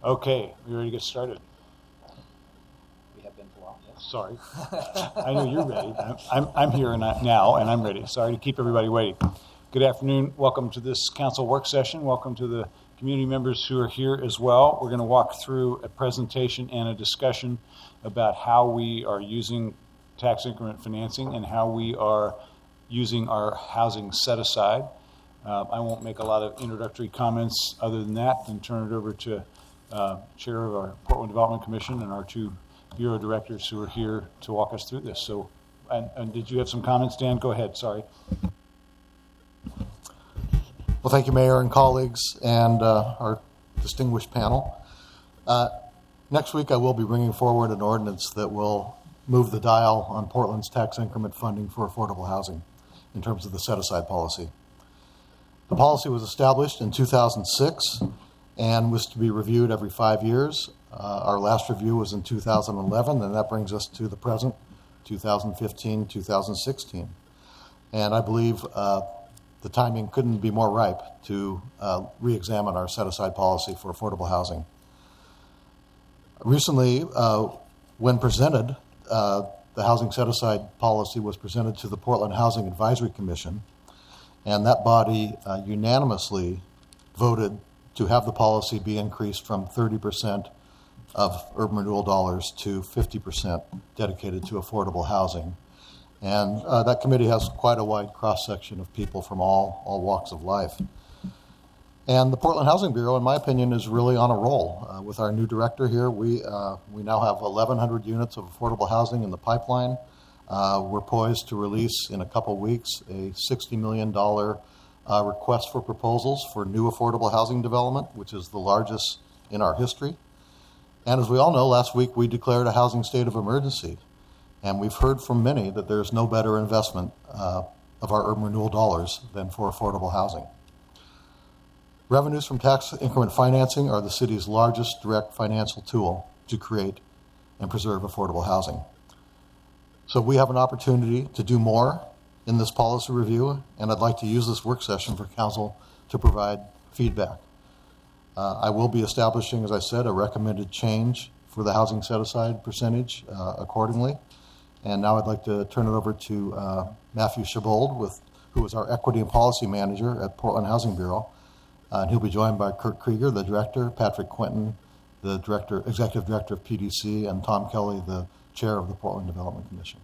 Okay, we ready to get started? We have been for a while, yes. Sorry. I know you're ready. I'm here now, and I'm ready. Sorry to keep everybody waiting. Good afternoon. Welcome to this council work session. Welcome to the community members who are here as well. We're going to walk through a presentation and a discussion about how we are using tax increment financing and how we are using our housing set aside. I won't make a lot of introductory comments other than that, and turn it over to Chair of our Portland Development Commission and our two Bureau Directors who are here to walk us through this. So, and did you have some comments, Dan? Go ahead, sorry. Well, thank you, Mayor and colleagues, and our distinguished panel. Next week, I will be bringing forward an ordinance that will move the dial on Portland's tax increment funding for affordable housing in terms of the set-aside policy. The policy was established in 2006 and was to be reviewed every 5 years. Our last review was in 2011, and that brings us to the present, 2015, 2016. And I believe the timing couldn't be more ripe to re-examine our set-aside policy for affordable housing. Recently, when presented, the housing set-aside policy was presented to the Portland Housing Advisory Commission, and that body unanimously voted to have the policy be increased from 30% of urban renewal dollars to 50% dedicated to affordable housing. And that committee has quite a wide cross-section of people from all walks of life. And the Portland Housing Bureau, in my opinion, is really on a roll. With our new director here, we now have 1,100 units of affordable housing in the pipeline. We're poised to release in a couple weeks a $60 million request for proposals for new affordable housing development, which is the largest in our history. And as we all know, last week we declared a housing state of emergency. And we've heard from many that there's no better investment of our urban renewal dollars than for affordable housing. Revenues from tax increment financing are the city's largest direct financial tool to create and preserve affordable housing. So we have an opportunity to do more in this policy review, and I'd like to use this work session for council to provide feedback. I will be establishing, as I said, a recommended change for the housing set-aside percentage accordingly. And now I'd like to turn it over to Matthew Shabold, who is our Equity and Policy Manager at Portland Housing Bureau. And he'll be joined by Kurt Krieger, the Director, Patrick Quinton, the Executive Director of PDC, and Tom Kelly, the Chair of the Portland Development Commission.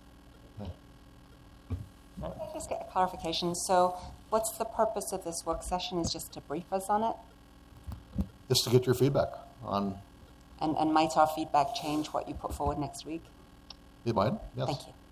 Can I just get a clarification? So what's the purpose of this work session? Is just to brief us on it? Just to get your feedback on... And might our feedback change what you put forward next week? It might, yes. Thank you.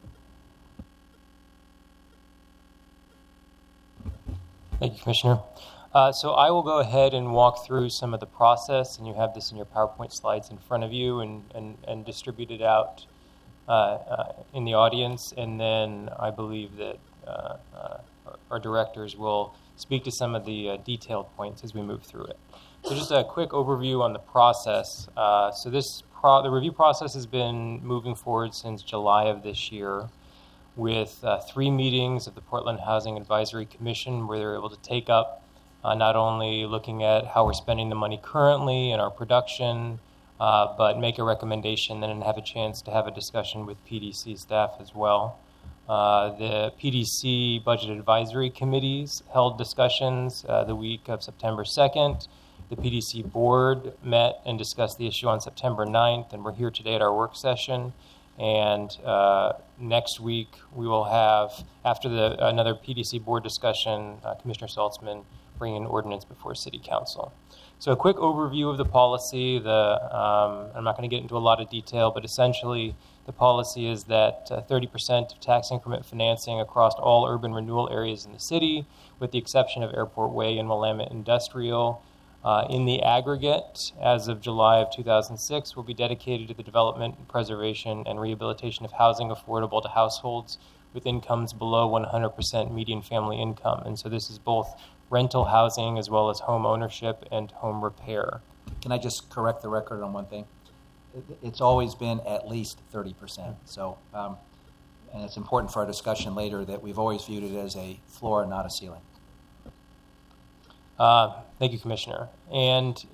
Thank you, Commissioner. So I will go ahead and walk through some of the process, and you have this in your PowerPoint slides in front of you and distribute it out in the audience. And then I believe that our directors will speak to some of the detailed points as we move through it. So just a quick overview on the process. So the review process has been moving forward since July of this year with 3 meetings of the Portland Housing Advisory Commission where they're able to take up not only looking at how we're spending the money currently in our production, but make a recommendation and then have a chance to have a discussion with PDC staff as well. The PDC Budget Advisory Committees held discussions the week of September 2nd. The PDC board met and discussed the issue on September 9th, and we're here today at our work session. And next week we will have, after another PDC board discussion, Commissioner Saltzman bring an ordinance before City Council. So a quick overview of the policy. I'm not going to get into a lot of detail, but essentially the policy is that 30% of tax increment financing across all urban renewal areas in the city, with the exception of Airport Way and Willamette Industrial, in the aggregate, as of July of 2006, will be dedicated to the development, preservation, and rehabilitation of housing affordable to households with incomes below 100% median family income. And so this is both rental housing as well as home ownership and home repair. Can I just correct the record on one thing? It's always been at least 30%. So, and it's important for our discussion later that we've always viewed it as a floor, not a ceiling. Thank you, Commissioner. And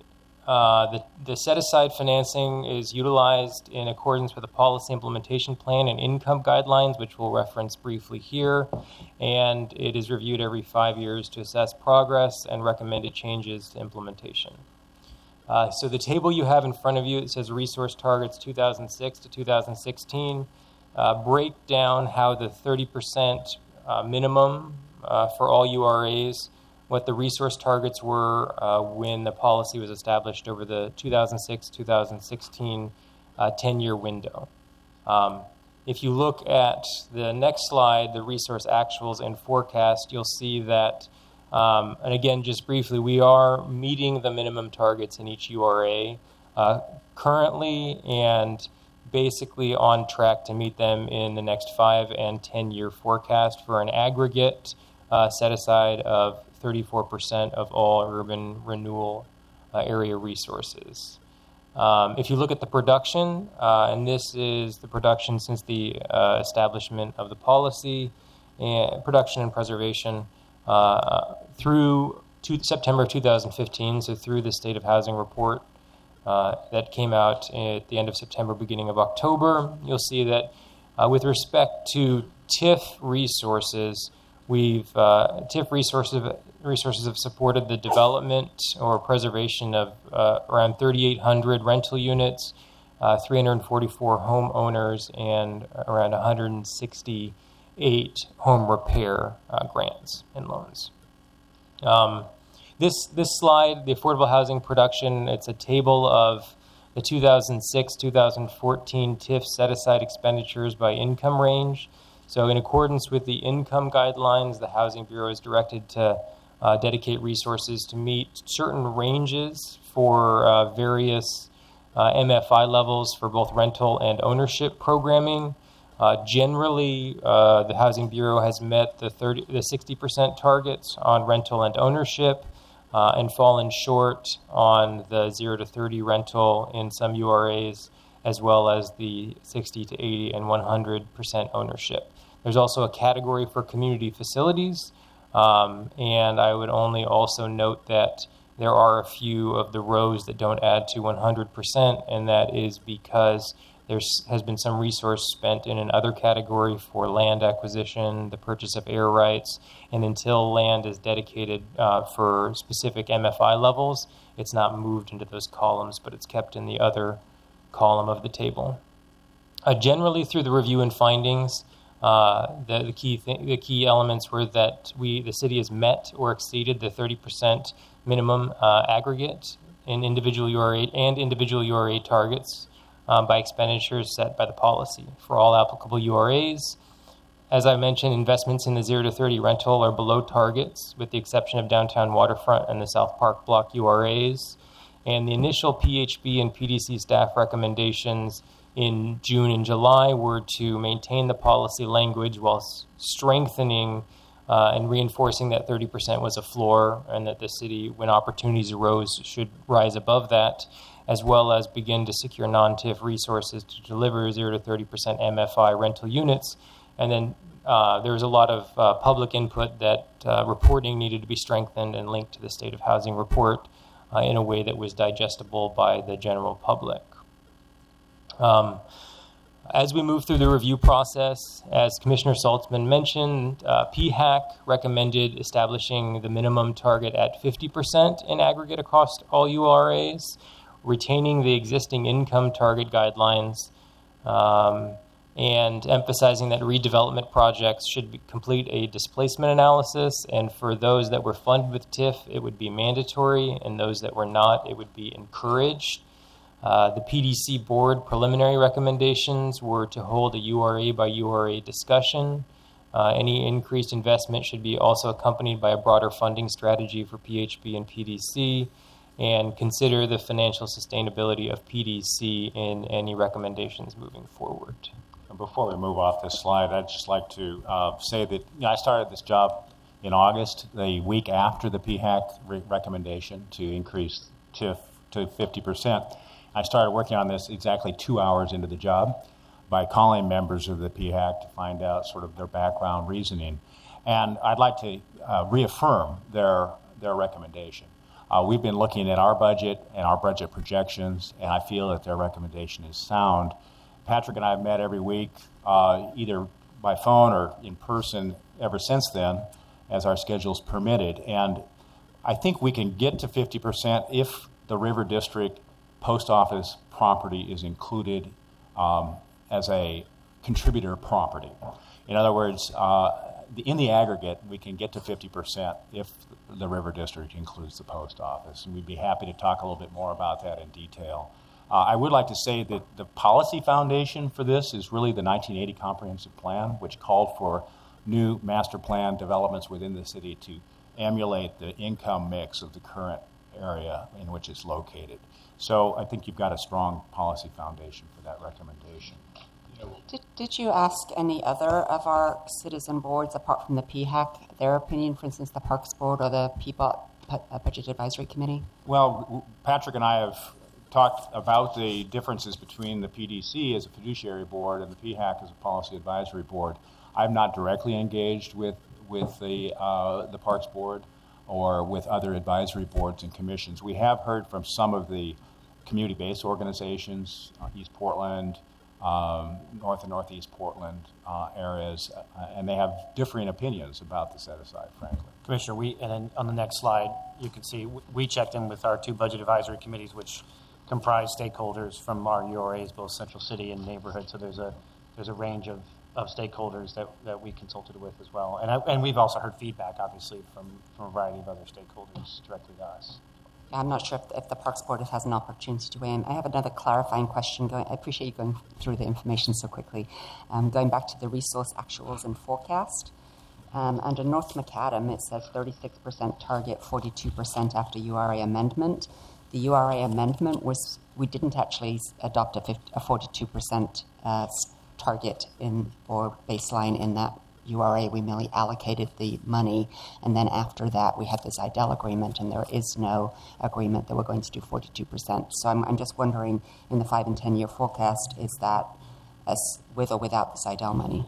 The set-aside financing is utilized in accordance with the policy implementation plan and income guidelines, which we'll reference briefly here, and it is reviewed every 5 years to assess progress and recommended changes to implementation. So the table you have in front of you, it says resource targets 2006 to 2016, break down how the 30% minimum for all URAs, what the resource targets were when the policy was established over the 2006-2016 10-year window. If you look at the next slide, the resource actuals and forecast, you'll see that, and again, just briefly, we are meeting the minimum targets in each URA currently and basically on track to meet them in the next 5 and 10-year forecast for an aggregate set aside of 34% of all urban renewal area resources. If you look at the production, and this is the production since the establishment of the policy, and production and preservation through September 2015, so through the State of Housing report that came out at the end of September, beginning of October, you'll see that with respect to TIF resources, TIF resources have supported the development or preservation of around 3,800 rental units, 344 homeowners, and around 168 home repair grants and loans. This slide, the affordable housing production, it's a table of the 2006-2014 TIF set-aside expenditures by income range. So in accordance with the income guidelines, the Housing Bureau is directed to dedicate resources to meet certain ranges for various MFI levels for both rental and ownership programming. Generally, the Housing Bureau has met the 60% targets on rental and ownership and fallen short on the 0 to 30 rental in some URAs, as well as the 60 to 80 and 100% ownership. There's also a category for community facilities, and I would only also note that there are a few of the rows that don't add to 100%, and that is because there has been some resource spent in another category for land acquisition, the purchase of air rights, and until land is dedicated for specific MFI levels, it's not moved into those columns, but it's kept in the other column of the table. Generally, through the review and findings, the key elements were that the city has met or exceeded the 30% minimum aggregate in individual URA targets by expenditures set by the policy for all applicable URAs. As I mentioned, investments in the 0 to 30 rental are below targets, with the exception of downtown waterfront and the South Park Block URAs. And the initial PHB and PDC staff recommendations in June and July were to maintain the policy language while strengthening and reinforcing that 30% was a floor and that the city, when opportunities arose, should rise above that, as well as begin to secure non-TIF resources to deliver 0 to 30% MFI rental units. And then there was a lot of public input that reporting needed to be strengthened and linked to the State of Housing report in a way that was digestible by the general public. As we move through the review process, as Commissioner Saltzman mentioned, PHAC recommended establishing the minimum target at 50% in aggregate across all URAs, retaining the existing income target guidelines, and emphasizing that redevelopment projects should complete a displacement analysis, and for those that were funded with TIF, it would be mandatory, and those that were not, it would be encouraged. The PDC board preliminary recommendations were to hold a URA by URA discussion. Any increased investment should be also accompanied by a broader funding strategy for PHB and PDC, and consider the financial sustainability of PDC in any recommendations moving forward. Before we move off this slide, I'd just like to say that I started this job in August, the week after the PHAC recommendation to increase TIF to 50%. I started working on this exactly 2 hours into the job by calling members of the PHAC to find out sort of their background reasoning. And I'd like to reaffirm their recommendation. We've been looking at our budget and our budget projections, and I feel that their recommendation is sound. Patrick and I have met every week, either by phone or in person ever since then, as our schedules permitted. And I think we can get to 50% if the River District post office property is included as a contributor property. In other words, in the aggregate, we can get to 50% if the River District includes the post office. And we'd be happy to talk a little bit more about that in detail. I would like to say that the policy foundation for this is really the 1980 Comprehensive Plan, which called for new master plan developments within the city to emulate the income mix of the current area in which it's located. So I think you've got a strong policy foundation for that recommendation. Did you ask any other of our citizen boards, apart from the PHAC, their opinion, for instance, the Parks Board or the PBOT, Budget Advisory Committee? Well, Patrick and I have talked about the differences between the PDC as a fiduciary board and the PHAC as a policy advisory board. I'm not directly engaged with the Parks Board or with other advisory boards and commissions. We have heard from some of the community-based organizations, East Portland, North and Northeast Portland areas, and they have differing opinions about the set-aside, frankly. Commissioner, and then on the next slide, you can see we checked in with our two budget advisory committees, which comprise stakeholders from our URAs, both Central City and neighborhood. So there's a range of stakeholders that we consulted with as well. And we've also heard feedback, obviously, from a variety of other stakeholders directly to us. I'm not sure if the Parks Board has an opportunity to weigh in. I have another clarifying question. I appreciate you going through the information so quickly. Going back to the resource actuals and forecast, under North Macadam, it says 36% target, 42% after URA amendment. The URA amendment was, we didn't actually adopt a 42% target or baseline in that URA. We merely allocated the money, and then after that we had the Zidell agreement, and there is no agreement that we're going to do 42%. So I'm just wondering, in the 5 and 10 year forecast, is that as with or without the Zidell money?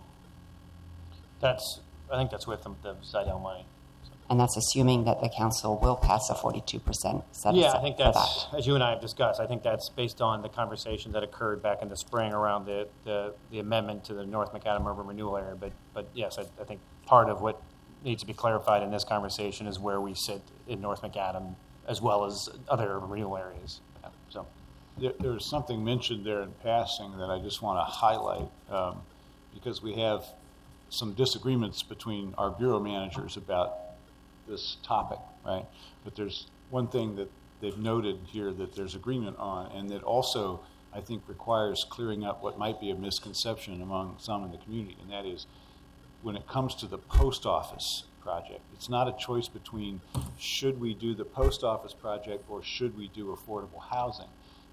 I think that's with the Zidell money. And that's assuming that the council will pass a 42% set Yeah, I think that's, that. as you and I have discussed, I think that's based on the conversation that occurred back in the spring around the amendment to the North Macadam Urban Renewal Area. But yes, I think part of what needs to be clarified in this conversation is where we sit in North Macadam as well as other urban renewal areas. Yeah, so There was something mentioned there in passing that I just want to highlight because we have some disagreements between our bureau managers about this topic, right? But there's one thing that they've noted here that there's agreement on, and that also, I think, requires clearing up what might be a misconception among some in the community, and that is when it comes to the post office project, it's not a choice between should we do the post office project or should we do affordable housing.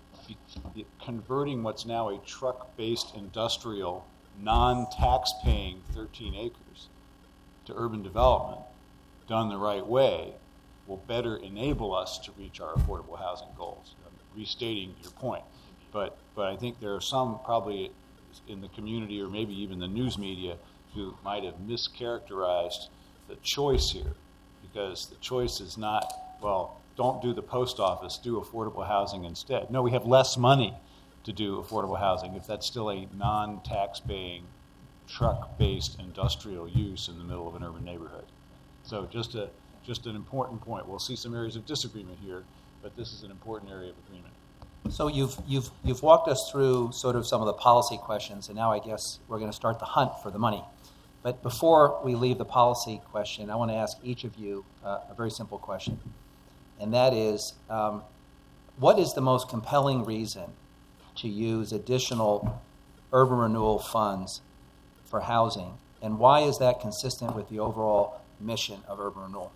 Converting what's now a truck-based industrial, non-tax-paying 13 acres to urban development done the right way will better enable us to reach our affordable housing goals. I'm restating your point, but I think there are some probably in the community or maybe even the news media who might have mischaracterized the choice here, because the choice is not, well, don't do the post office, do affordable housing instead. No, we have less money to do affordable housing if that's still a non-tax-paying, truck-based industrial use in the middle of an urban neighborhood. So just an important point. We'll see some areas of disagreement here, but this is an important area of agreement. So you've walked us through sort of some of the policy questions, and now I guess we're going to start the hunt for the money. But before we leave the policy question, I want to ask each of you a very simple question, and that is, what is the most compelling reason to use additional urban renewal funds for housing, and why is that consistent with the overall mission of urban renewal?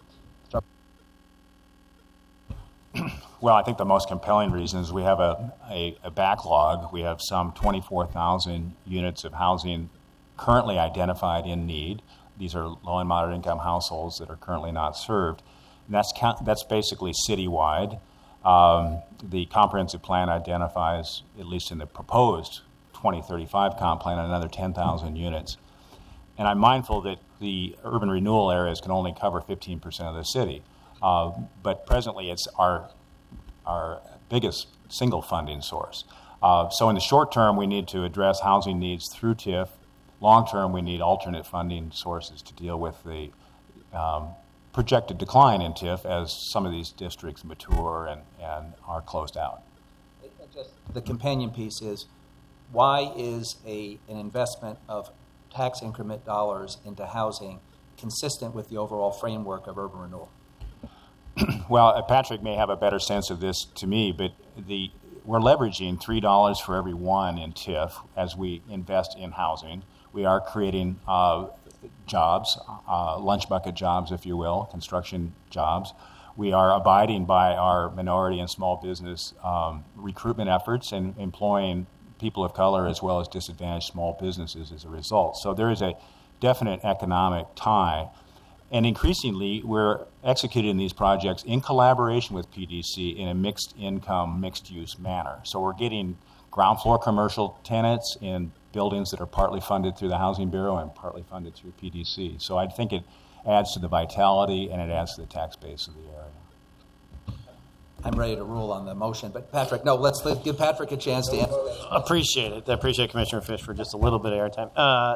Well, I think the most compelling reason is we have a backlog. We have some 24,000 units of housing currently identified in need. These are low and moderate income households that are currently not served. And that's basically citywide. The comprehensive plan identifies, at least in the proposed 2035 comp plan, another 10,000 units. And I'm mindful that the urban renewal areas can only cover 15% of the city. But presently, it's our biggest single funding source. So in the short term, we need to address housing needs through TIF. Long term, we need alternate funding sources to deal with the projected decline in TIF as some of these districts mature and are closed out. Just the companion piece is, why is an investment of tax increment dollars into housing consistent with the overall framework of urban renewal? Well, Patrick may have a better sense of this to me, but we're leveraging $3 for every one in TIF as we invest in housing. We are creating jobs, lunch bucket jobs, if you will, construction jobs. We are abiding by our minority and small business recruitment efforts and employing people of color as well as disadvantaged small businesses as a result. So there is a definite economic tie. And increasingly, we're executing these projects in collaboration with PDC in a mixed income, mixed use manner. So we're getting ground floor commercial tenants in buildings that are partly funded through the Housing Bureau and partly funded through PDC. So I think it adds to the vitality and it adds to the tax base of the area. I'm ready to rule on the motion, but Patrick, no, let's give Patrick a chance to answer. Appreciate it. I appreciate Commissioner Fish for just a little bit of airtime.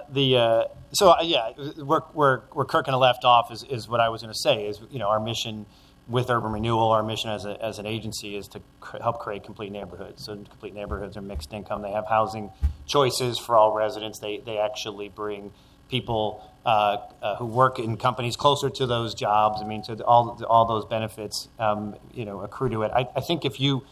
Where Kirk kind of left off is what I was going to say is, our mission with urban renewal, our mission as an agency is to help create complete neighborhoods. So complete neighborhoods are mixed income. They have housing choices for all residents. They actually bring people who work in companies closer to those jobs. I mean, so all those benefits, accrue to it. I think if you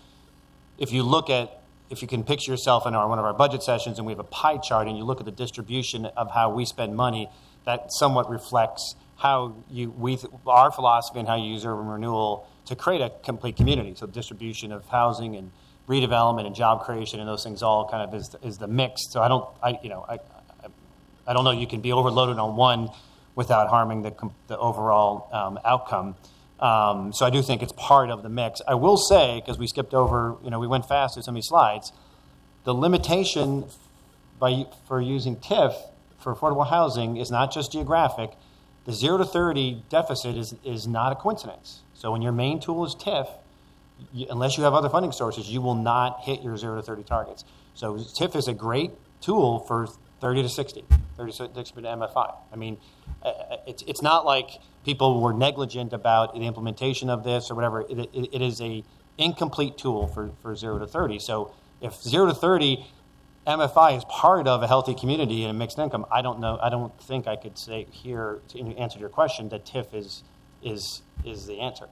can picture yourself in one of our budget sessions and we have a pie chart and you look at the distribution of how we spend money, that somewhat reflects how our philosophy and how you use urban renewal to create a complete community. So distribution of housing and redevelopment and job creation and those things all kind of is the mix. So I don't know you can be overloaded on one without harming the overall outcome. So I do think it's part of the mix. I will say, because we skipped over, we went fast through some of these slides, the limitation for using TIF for affordable housing is not just geographic. The 0 to 30 deficit is not a coincidence. So when your main tool is TIF, unless you have other funding sources, you will not hit your 0 to 30 targets. So TIF is a great tool for 30 to 60, 30 to 60 to MFI. I mean, it's not like people were negligent about the implementation of this or whatever. It is a incomplete tool for 0 to 30. So if 0 to 30 MFI is part of a healthy community and a mixed income, I don't think I could say here to answer your question that TIF is the answer.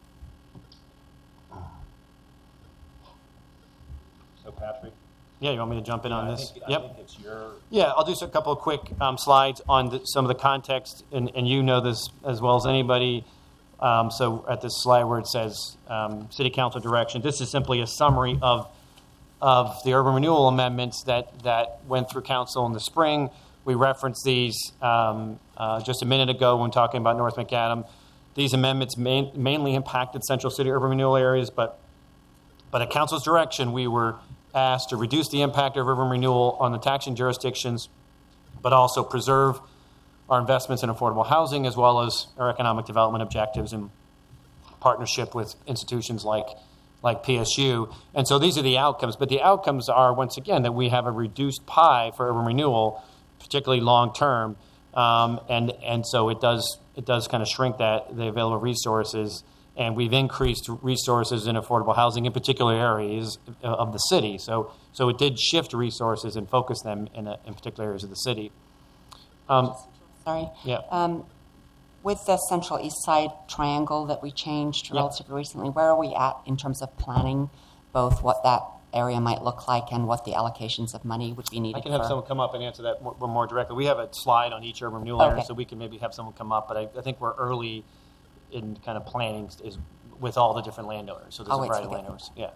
So Patrick? Yeah, you want me to jump in on this? I think it's your... Yeah, I'll do a couple of quick slides on some of the context, and you know this as well as anybody. So at this slide where it says City Council direction, this is simply a summary of the urban renewal amendments that went through Council in the spring. We referenced these just a minute ago when talking about North Macadam. These amendments mainly impacted Central City urban renewal areas, but at Council's direction, we were asked to reduce the impact of urban renewal on the taxing jurisdictions, but also preserve our investments in affordable housing as well as our economic development objectives in partnership with institutions like PSU. And so these are the outcomes. But the outcomes are, once again, that we have a reduced pie for urban renewal, particularly long term. And so it does kind of shrink the available resources. And we've increased resources in affordable housing in particular areas of the city. So it did shift resources and focus them in particular areas of the city. Sorry. Yeah. With the Central East Side triangle that we changed relatively recently, where are we at in terms of planning both what that area might look like and what the allocations of money would be needed? I can have someone come up and answer that more directly. We have a slide on each urban renewal area, so we can maybe have someone come up. But I think we're early in kind of planning is with all the different landowners. So there's a variety of landowners. Yeah.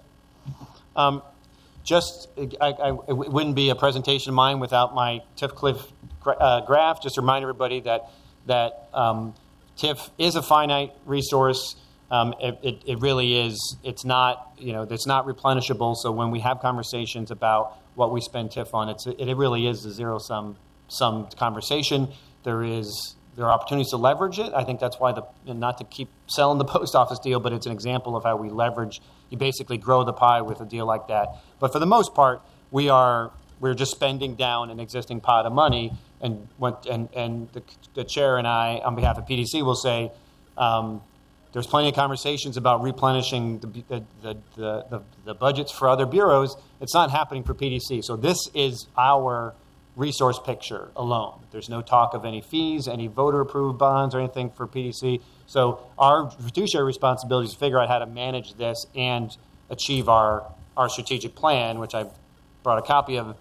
It wouldn't be a presentation of mine without my TIF cliff graph. Just to remind everybody that TIF is a finite resource. It really is. It's not replenishable. So when we have conversations about what we spend TIF on, it really is a zero sum conversation. There there are opportunities to leverage it. I think that's why not to keep selling the post office deal, but it's an example of how we leverage. You basically grow the pie with a deal like that. But for the most part, we're just spending down an existing pot of money, and the chair and I, on behalf of PDC, will say there's plenty of conversations about replenishing the budgets for other bureaus. It's not happening for PDC. So this is our resource picture alone. There's no talk of any fees, any voter-approved bonds or anything for PDC. So our fiduciary responsibility is to figure out how to manage this and achieve our strategic plan, which I brought a copy of,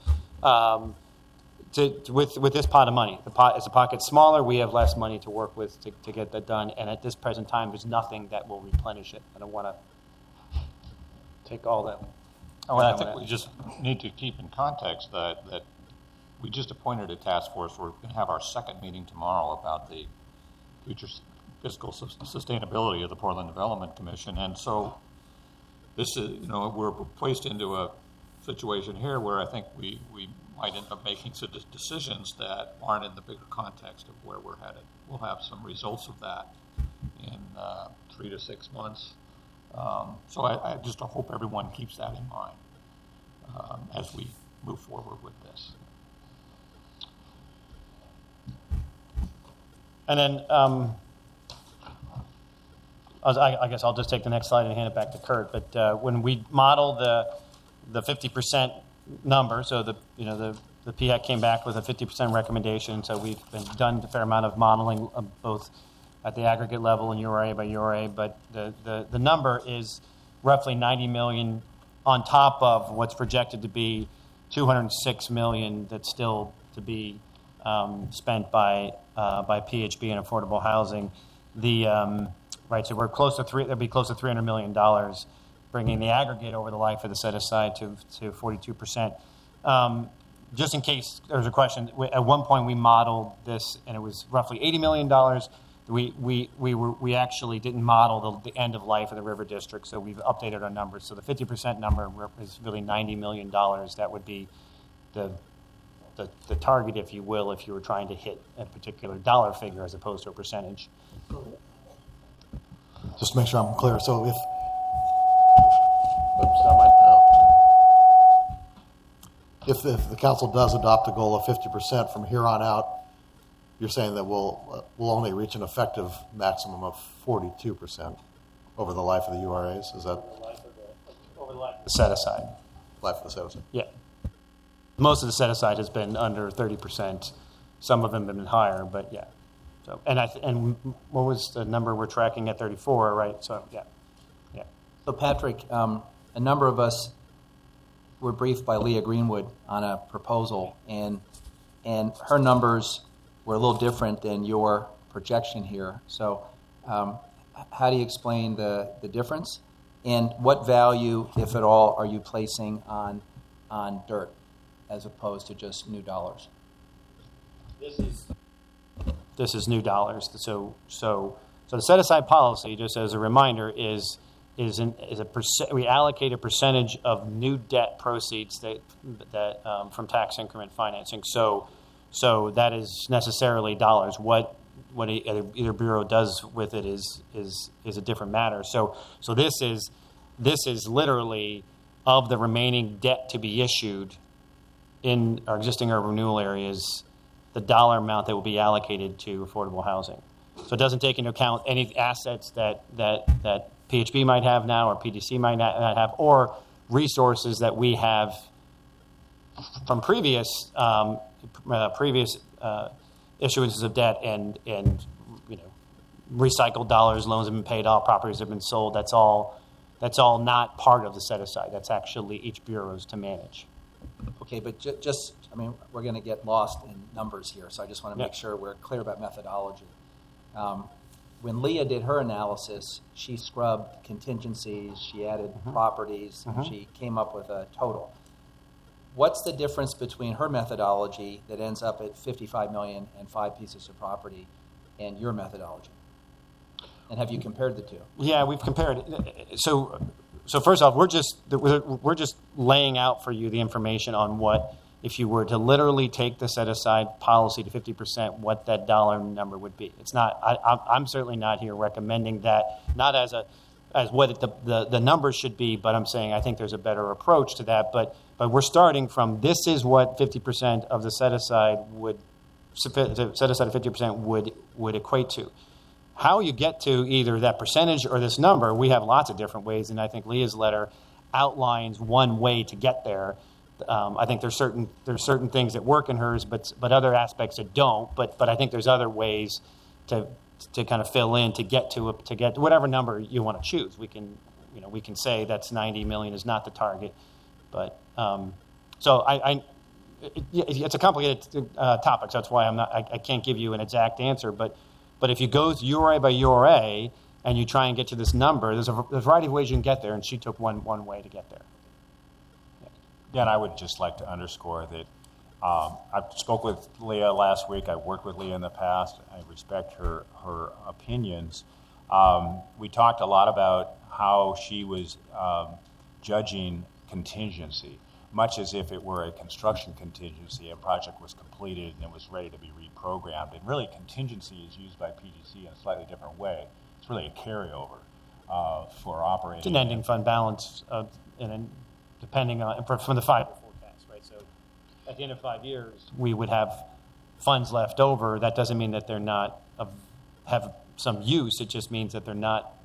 with this pot of money. As the pot gets smaller, we have less money to work with to get that done. And at this present time, there's nothing that will replenish it. I don't want to take all that. I think we just need to keep in context that we just appointed a task force. We're going to have our second meeting tomorrow about the future fiscal sustainability of the Portland Development Commission. And so this is, we're placed into a situation here where I think we might end up making some decisions that aren't in the bigger context of where we're headed. We'll have some results of that in 3 to 6 months. So I just hope everyone keeps that in mind as we move forward with this. And then I guess I'll just take the next slide and hand it back to Kurt. But when we model the 50% number, so the PHAC came back with a 50% recommendation. So we've done a fair amount of modeling, both at the aggregate level and URA by URA. But the number is roughly $90 million on top of what's projected to be $206 million that's still to be spent by PHB and affordable housing. So we're close to there'll be close to $300 million, bringing the aggregate over the life of the set aside to 42%. Just in case there's a question, at one point we modeled this, and it was roughly $80 million. We actually didn't model the end of life of the River District, so we've updated our numbers. So the 50% number is really $90 million. That would be the target, if you will, if you were trying to hit a particular dollar figure as opposed to a percentage. Just to make sure I'm clear. So if the council does adopt a goal of 50% from here on out, you're saying that we'll only reach an effective maximum of 42% over the life of the URAs? Is that over the life of the set aside? Life of the set aside. Yeah. Most of the set aside has been under 30%. Some of them have been higher, but yeah. So and what was the number we're tracking at 34, right? So yeah. So Patrick, a number of us were briefed by Leah Greenwood on a proposal, and her numbers were a little different than your projection here. So how do you explain the difference? And what value, if at all, are you placing on dirt as opposed to just new dollars? This is new dollars. So the set aside policy, just as a reminder, is we allocate a percentage of new debt proceeds that from tax increment financing. So that is necessarily dollars. What either bureau does with it is a different matter. So this is literally of the remaining debt to be issued in our existing urban renewal areas, the dollar amount that will be allocated to affordable housing. So it doesn't take into account any assets that PHB might have now or PDC might not have, or resources that we have from previous issuances of debt and recycled dollars, loans have been paid off, properties have been sold. That's all not part of the set aside. That's actually each bureau's to manage. Okay, but we're going to get lost in numbers here, so I just want to make sure we're clear about methodology. When Leah did her analysis, she scrubbed contingencies, she added properties, and she came up with a total. What's the difference between her methodology that ends up at $55 million and 5 pieces of property and your methodology? And have you compared the two? Yeah, we've compared. So first off, we're just laying out for you the information on what if you were to literally take the set-aside policy to 50%, what that dollar number would be. It's not. I'm certainly not here recommending that, not as what the numbers should be, but I'm saying I think there's a better approach to that. But we're starting from this is what 50% of the set-aside of 50% would equate to. How you get to either that percentage or this number, we have lots of different ways, and I think Leah's letter outlines one way to get there. I think there's certain things that work in hers, but other aspects that don't. But I think there's other ways to kind of fill in to get to whatever number you want to choose. We can say that's 90 million is not the target, but so it's a complicated topic. So that's why I can't give you an exact answer. But if you go URA by URA and you try and get to this number, there's a variety of ways you can get there, and she took one way to get there. Yeah, and I would just like to underscore that I spoke with Leah last week. I've worked with Leah in the past. I respect her opinions. We talked a lot about how she was judging contingency, much as if it were a construction contingency. A project was completed and it was ready to be reprogrammed. And really, contingency is used by PDC in a slightly different way. It's really a carryover for operating. It's an ending fund balance, depending on from the 5-year forecast, right? So at the end of 5 years, we would have funds left over. That doesn't mean that they're not have some use. It just means that they're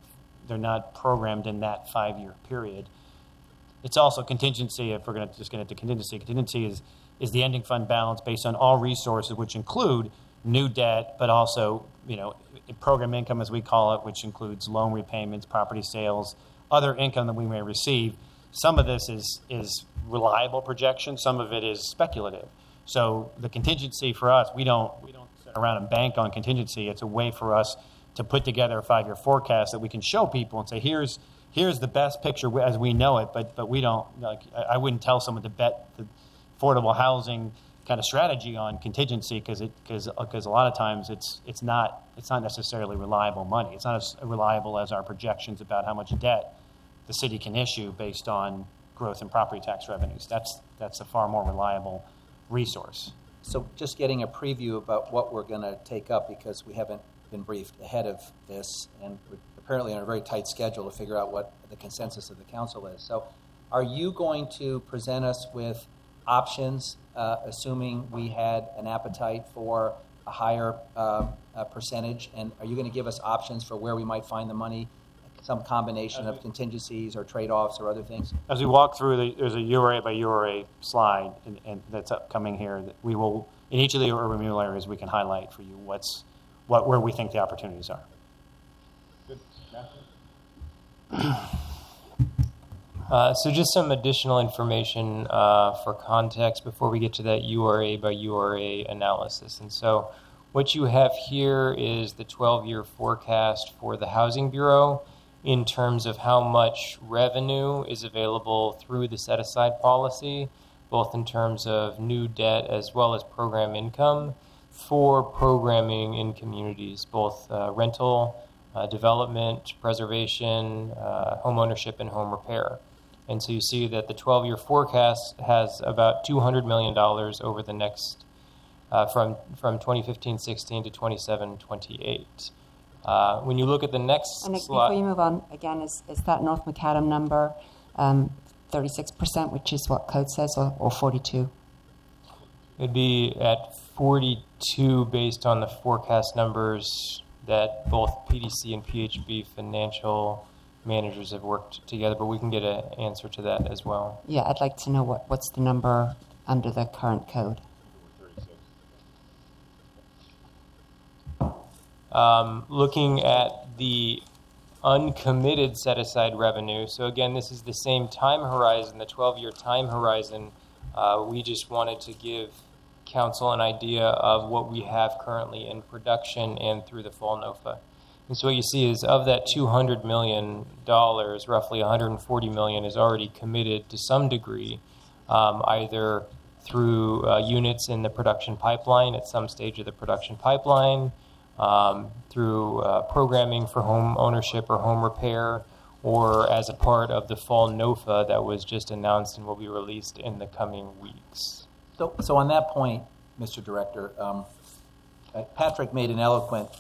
not programmed in that 5-year period. It's also contingency. If we're going to just get into contingency is the ending fund balance based on all resources, which include new debt, but also program income, as we call it, which includes loan repayments, property sales, other income that we may receive. Some of this is reliable projection. Some of it is speculative. So the contingency for us, we don't sit around and bank on contingency. It's a way for us to put together a 5-year forecast that we can show people and say, here's the best picture as we know it. But we don't I wouldn't tell someone to bet the affordable housing kind of strategy on contingency because a lot of times it's not necessarily reliable money. It's not as reliable as our projections about how much debt the city can issue based on growth in property tax revenues. That's a far more reliable resource. So just getting a preview about what we're going to take up, because we haven't been briefed ahead of this, and we're apparently on a very tight schedule to figure out what the consensus of the council is. So are you going to present us with options, assuming we had an appetite for a higher percentage, and are you going to give us options for where we might find the money? Some combination of contingencies or trade-offs or other things? As we walk through, there's a URA by URA slide and that's upcoming here. That we will, in each of the urban renewal areas, we can highlight for you where we think the opportunities are. Good. So just some additional information for context before we get to that URA by URA analysis. And so what you have here is the 12-year forecast for the Housing Bureau in terms of how much revenue is available through the set-aside policy, both in terms of new debt as well as program income for programming in communities, both rental, development, preservation, home ownership, and home repair. And so you see that the 12-year forecast has about $200 million over the next, from 2015-16 to 27-28. When you look at the next and slide... Before you move on, again, is that North Macadam number 36%, which is what code says, or 42? It'd be at 42 based on the forecast numbers that both PDC and PHB financial managers have worked together, but we can get an answer to that as well. Yeah, I'd like to know what's the number under the current code. Looking at the uncommitted set-aside revenue, so again, this is the same time horizon, the 12-year time horizon. We just wanted to give council an idea of what we have currently in production and through the fall NOFA. And so what you see is of that $200 million, roughly $140 million is already committed to some degree, either through units in the production pipeline at some stage of the production pipeline, through programming for home ownership or home repair, or as a part of the fall NOFA that was just announced and will be released in the coming weeks. So on that point, Mr. Director, Patrick made an eloquent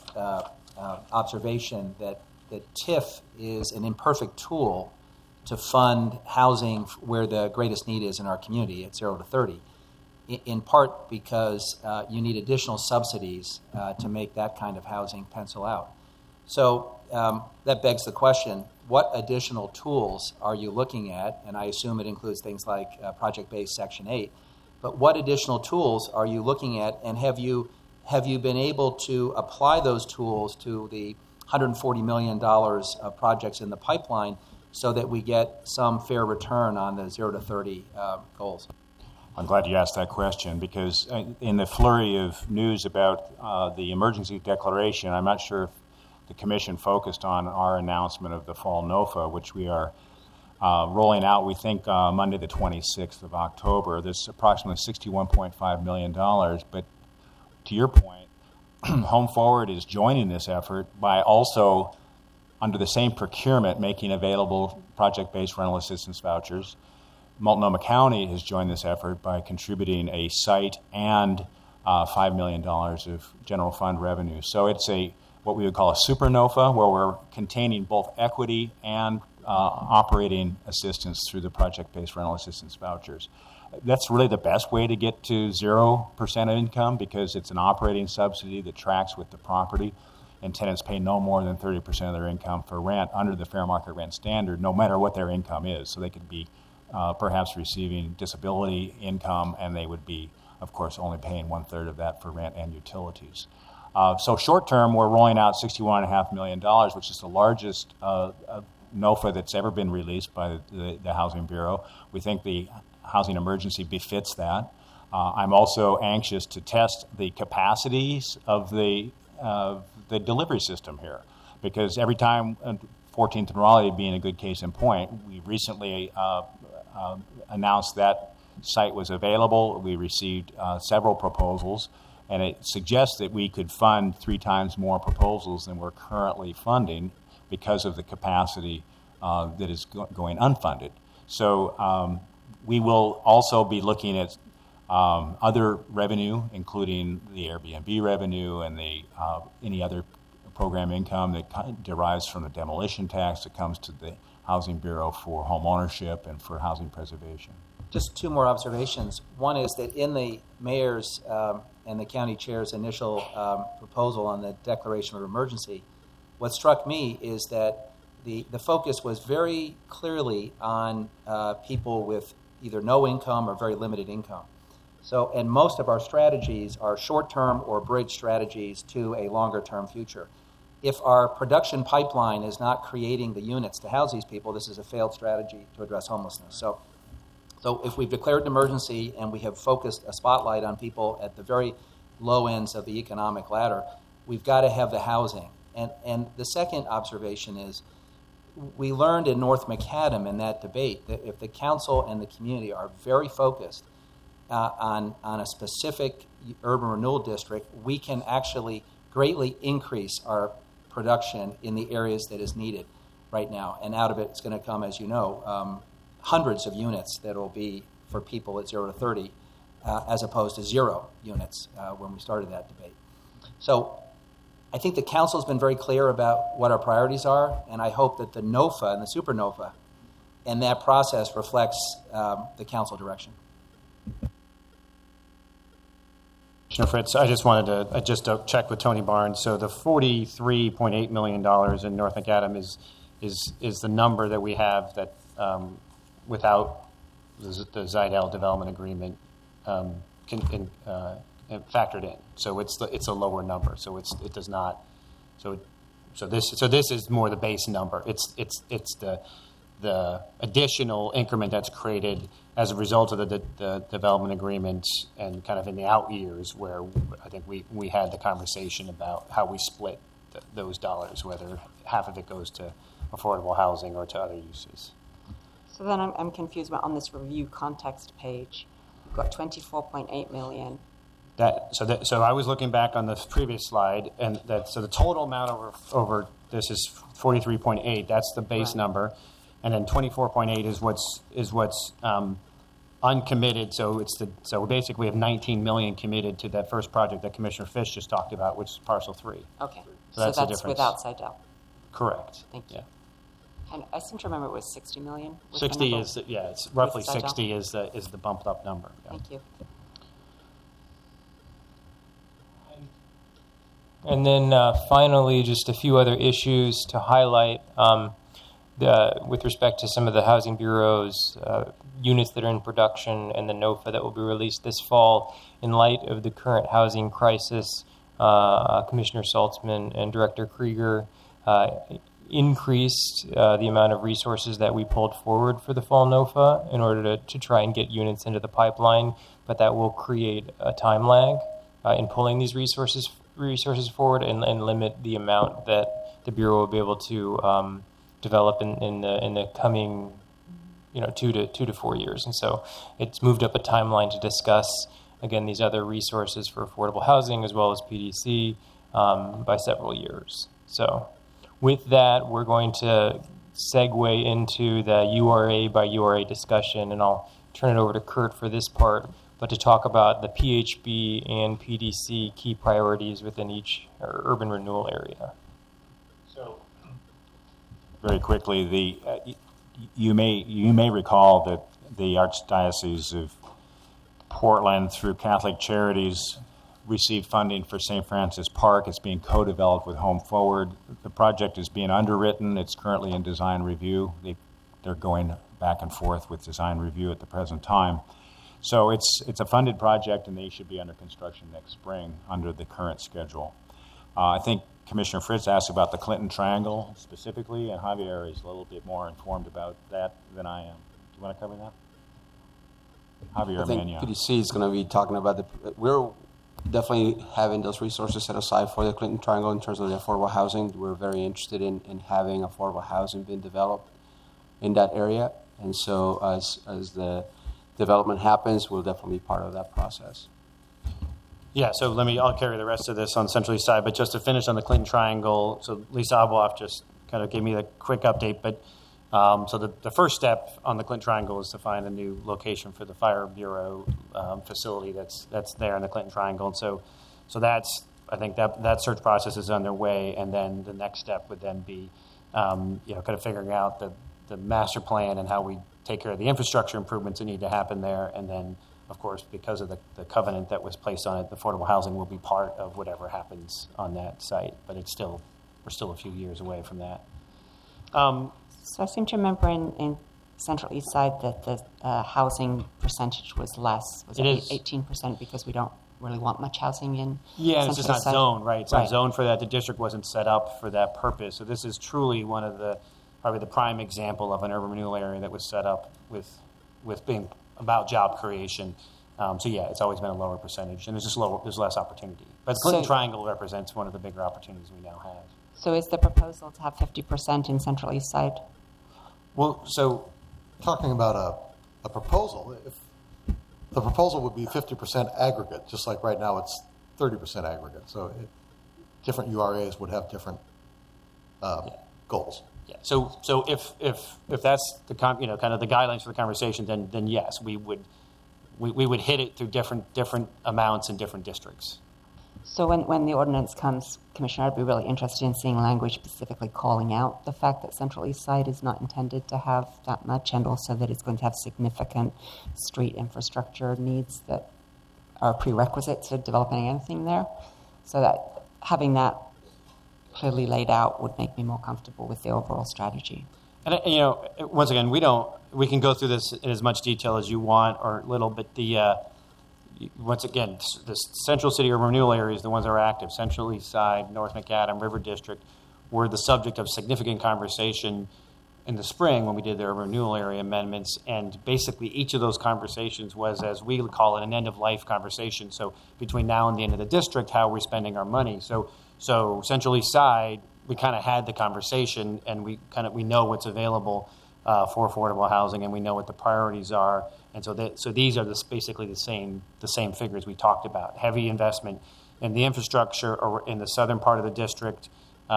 observation that TIF is an imperfect tool to fund housing where the greatest need is in our community at 0 to 30, in part because you need additional subsidies to make that kind of housing pencil out. So that begs the question, what additional tools are you looking at? And I assume it includes things like project-based Section 8. But what additional tools are you looking at, and have you been able to apply those tools to the $140 million of projects in the pipeline so that we get some fair return on the 0 to 30 goals? I'm glad you asked that question because in the flurry of news about the emergency declaration, I'm not sure if the Commission focused on our announcement of the fall NOFA, which we are rolling out, we think, Monday the 26th of October. There's approximately $61.5 million. But to your point, Home Forward is joining this effort by also, under the same procurement, making available project-based rental assistance vouchers. Multnomah County has joined this effort by contributing a site and $5 million of general fund revenue. So it's what we would call a super NOFA, where we're containing both equity and operating assistance through the project-based rental assistance vouchers. That's really the best way to get to 0% of income because it's an operating subsidy that tracks with the property, and tenants pay no more than 30% of their income for rent under the fair market rent standard, no matter what their income is. So they could be perhaps receiving disability income, and they would be, of course, only paying 1/3 of that for rent and utilities. So short term, we're rolling out $61.5 million, which is the largest NOFA that's ever been released by the Housing Bureau. We think the housing emergency befits that. I'm also anxious to test the capacities of the delivery system here, because every time, 14th and Raleigh being a good case in point, we recently announced that site was available. We received several proposals, and it suggests that we could fund 3 times more proposals than we're currently funding because of the capacity that is going unfunded. So we will also be looking at other revenue, including the Airbnb revenue and the any other program income that derives from the demolition tax that comes to the Housing Bureau for home ownership and for housing preservation. Just 2 more observations. One is that in the mayor's and the county chair's initial proposal on the declaration of emergency, what struck me is that the focus was very clearly on people with either no income or very limited income. So, and most of our strategies are short-term or bridge strategies to a longer-term future. If our production pipeline is not creating the units to house these people, this is a failed strategy to address homelessness. So if we've declared an emergency and we have focused a spotlight on people at the very low ends of the economic ladder, we've got to have the housing. And the second observation is we learned in North Macadam in that debate that if the council and the community are very focused on a specific urban renewal district, we can actually greatly increase our production in the areas that is needed right now. And out of it, it's going to come, as you know, hundreds of units that will be for people at 0 to 30, as opposed to 0 units when we started that debate. So I think the council's been very clear about what our priorities are, and I hope that the NOFA and the super NOFA and that process reflects the council direction. Commissioner Fritz, I just wanted to check with Tony Barnes. So the $43.8 million in North Macadam is the number that we have that without the Zidell development agreement factored in. So it's a lower number. So it does not. So this is more the base number. It's the additional increment that's created as a result of the development agreement and kind of in the out years where I think we had the conversation about how we split those dollars, whether half of it goes to affordable housing or to other uses. So then I'm confused about on this review context page. We've got $24.8 million. So I was looking back on the previous slide, and so the total amount over this is 43.8. That's the base number, and then 24.8 is what's uncommitted. So basically we have 19 million committed to that first project that Commissioner Fish just talked about, which is parcel 3. Okay. So that's the that's difference. without Sidell. Correct. Thank you. Yeah. And I seem to remember it was 60 million. was the 60 number. is it's roughly With Sidell? 60 is the bumped up number. Yeah. Thank you. And then finally, just a few other issues to highlight with respect to some of the Housing Bureau's units that are in production and the NOFA that will be released this fall. In light of the current housing crisis, Commissioner Saltzman and Director Krieger increased the amount of resources that we pulled forward for the fall NOFA in order to try and get units into the pipeline, but that will create a time lag in pulling these resources forward and limit the amount that the Bureau will be able to develop in the coming 2 to 4 years. And so it's moved up a timeline to discuss, again, these other resources for affordable housing as well as PDC by several years. So with that, we're going to segue into the URA by URA discussion, and I'll turn it over to Kurt for this part, but to talk about the PHB and PDC key priorities within each urban renewal area. So, very quickly, you may recall that the Archdiocese of Portland, through Catholic Charities, received funding for St. Francis Park. It's being co-developed with Home Forward. The project is being underwritten. It's currently in design review. They're going back and forth with design review at the present time. So it's a funded project, and they should be under construction next spring under the current schedule. I think Commissioner Fritz asked about the Clinton Triangle specifically, and Javier is a little bit more informed about that than I am. Do you want to cover that? Javier I think Mena. PDC is going to be talking about we're definitely having those resources set aside for the Clinton Triangle in terms of the affordable housing. We're very interested in having affordable housing being developed in that area. And so as the development happens, we'll definitely be part of that process. Yeah, so I'll carry the rest of this on Central East Side, but just to finish on the Clinton Triangle, so Lisa Abloff just kind of gave me the quick update, but so the first step on the Clinton Triangle is to find a new location for the Fire Bureau facility that's there in the Clinton Triangle, and so that's, I think that search process is underway, and then the next step would then be kind of figuring out the master plan and how we take care of the infrastructure improvements that need to happen there, and then of course, because of the covenant that was placed on it, the affordable housing will be part of whatever happens on that site. But we're still a few years away from that. So I seem to remember in Central East Side that the housing percentage was less. Was it 18% because we don't really want much housing in Yeah, Central it's just not East Side? zoned, right? It's not Right. zoned for that. The district wasn't set up for that purpose. So this is truly one of probably the prime example of an urban renewal area that was set up with being about job creation. So yeah, it's always been a lower percentage, and there's less opportunity. But the Clinton Triangle represents one of the bigger opportunities we now have. So is the proposal to have 50% in Central East Side? Well, so Talking about a proposal, if the proposal would be 50% aggregate, just like right now it's 30% aggregate. So different URAs would have different goals. yeah, so if that's the kind of the guidelines for the conversation, then yes, we would hit it through different amounts in different districts. So when the ordinance comes, Commissioner, I'd be really interested in seeing language specifically calling out the fact that Central East Side is not intended to have that much, and also that it's going to have significant street infrastructure needs that are prerequisite to developing anything there. So that having that clearly laid out would make me more comfortable with the overall strategy. And once again, we can go through this in as much detail as you want or little, but once again, the Central City urban renewal areas, the ones that are active, Central East Side, North Macadam, River District, were the subject of significant conversation in the spring when we did the urban renewal area amendments. And basically each of those conversations was, as we would call it, an end-of-life conversation. So between now and the end of the district, how are we spending our money? So Central East Side, we kind of had the conversation, and we know what's available for affordable housing, and we know what the priorities are. And so these are basically the same figures we talked about. Heavy investment in the infrastructure or in the southern part of the district,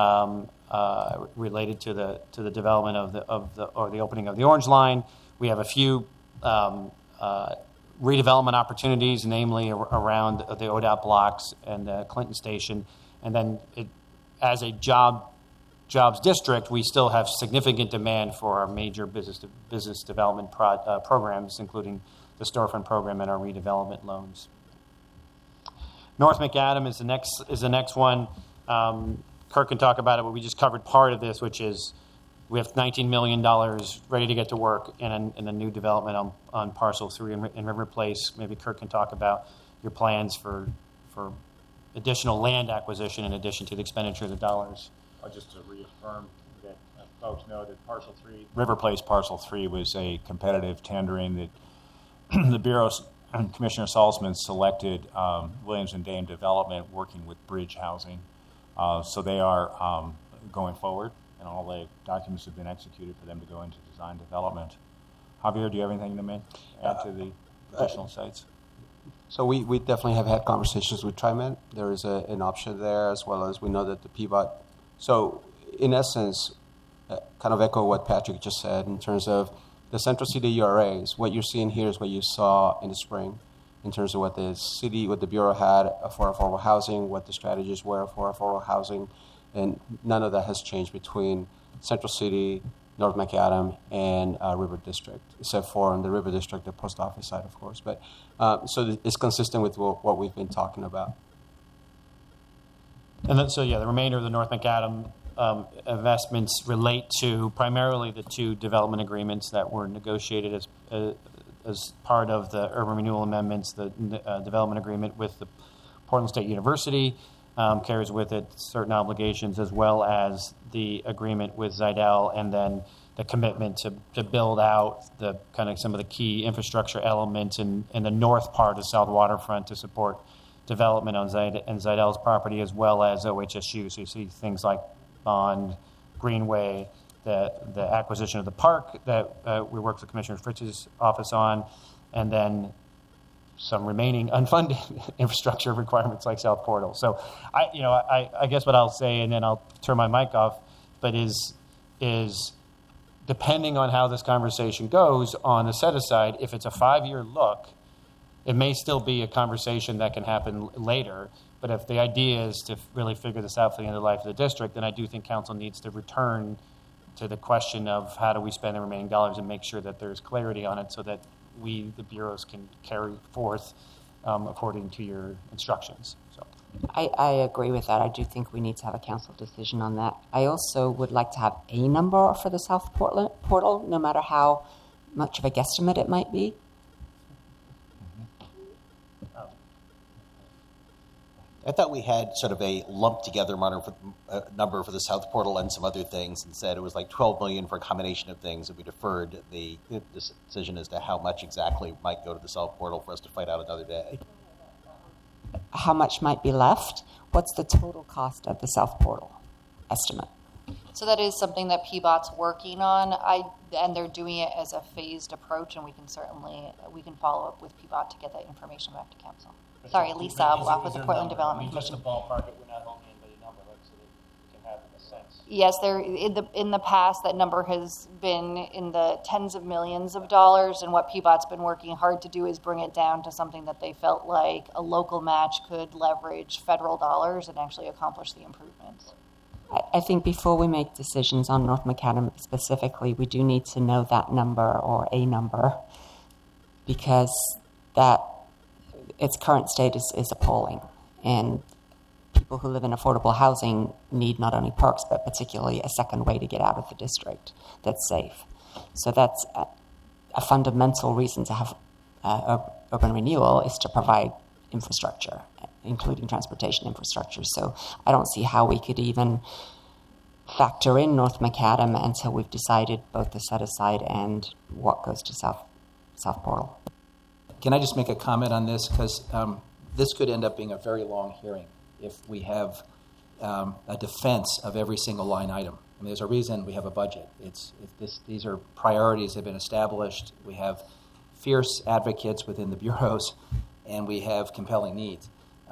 related to the development of the opening of the Orange Line. We have a few redevelopment opportunities, namely around the ODOT blocks and the Clinton Station. And then as a jobs district, we still have significant demand for our major business development programs, including the storefront program and our redevelopment loans. North Macadam is the next one. Kirk can talk about it, but we just covered part of this, which is we have $19 million ready to get to work in a new development on Parcel 3 in River Place. Maybe Kirk can talk about your plans for additional land acquisition in addition to the expenditure of the dollars. Just to reaffirm that folks know that Parcel 3, River Place Parcel 3 was a competitive tendering that the Bureau's Commissioner Salzman selected Williams and Dame Development working with Bridge Housing. So they are going forward, and all the documents have been executed for them to go into design development. Javier, do you have anything to add to the additional sites? So we definitely have had conversations with TriMet. There is an option there, as well as we know that the PBOT. So in essence, kind of echo what Patrick just said in terms of the Central City URAs. What you're seeing here is what you saw in the spring in terms of what the Bureau had for affordable housing, what the strategies were for affordable housing, and none of that has changed between Central City, North Macadam, and River District, except for in the River District, the post office side, of course. But so it's consistent with what we've been talking about. And then, the remainder of the North Macadam investments relate to primarily the two development agreements that were negotiated as part of the urban renewal amendments. The development agreement with the Portland State University carries with it certain obligations, as well as the agreement with Zidell, and then the commitment to build out the kind of some of the key infrastructure elements in the north part of South Waterfront to support development on Zidell's property, as well as OHSU. So you see things like Bond, Greenway, the acquisition of the park that we worked with Commissioner Fritz's office on, and then some remaining unfunded infrastructure requirements like South Portal. So I guess what I'll say, and then I'll turn my mic off, but is depending on how this conversation goes on the set aside, if it's a 5-year look, it may still be a conversation that can happen later. But if the idea is to really figure this out for the end of the life of the district, then I do think council needs to return to the question of how do we spend the remaining dollars and make sure that there's clarity on it so that we, the bureaus, can carry forth according to your instructions. So I agree with that. I do think we need to have a council decision on that. I also would like to have a number for the South Portal, no matter how much of a guesstimate it might be. I thought we had sort of a lumped together number for the South Portal and some other things, and said it was like $12 million for a combination of things, and we deferred the decision as to how much exactly might go to the South Portal for us to fight out another day. How much might be left? What's the total cost of the South Portal estimate? So that is something that PBOT's working on, and they're doing it as a phased approach, and we can follow up with PBOT to get that information back to council. Sorry, Lisa, with the Portland Development Commission. Just the ballpark it, we're not holding anybody a number, so that we can have a sense. Yes, in the past, that number has been in the tens of millions of dollars, and what PBOT's been working hard to do is bring it down to something that they felt like a local match could leverage federal dollars and actually accomplish the improvements. I think before we make decisions on North Macadam specifically, we do need to know that number or a number, because its current state is appalling, and people who live in affordable housing need not only perks, but particularly a second way to get out of the district that's safe. So that's a fundamental reason to have urban renewal, is to provide infrastructure, including transportation infrastructure. So I don't see how we could even factor in North Macadam until we've decided both the set aside and what goes to South Portal. Can I just make a comment on this? Because this could end up being a very long hearing if we have a defense of every single line item. I mean, there's a reason we have a budget. These are priorities that have been established. We have fierce advocates within the bureaus, and we have compelling needs.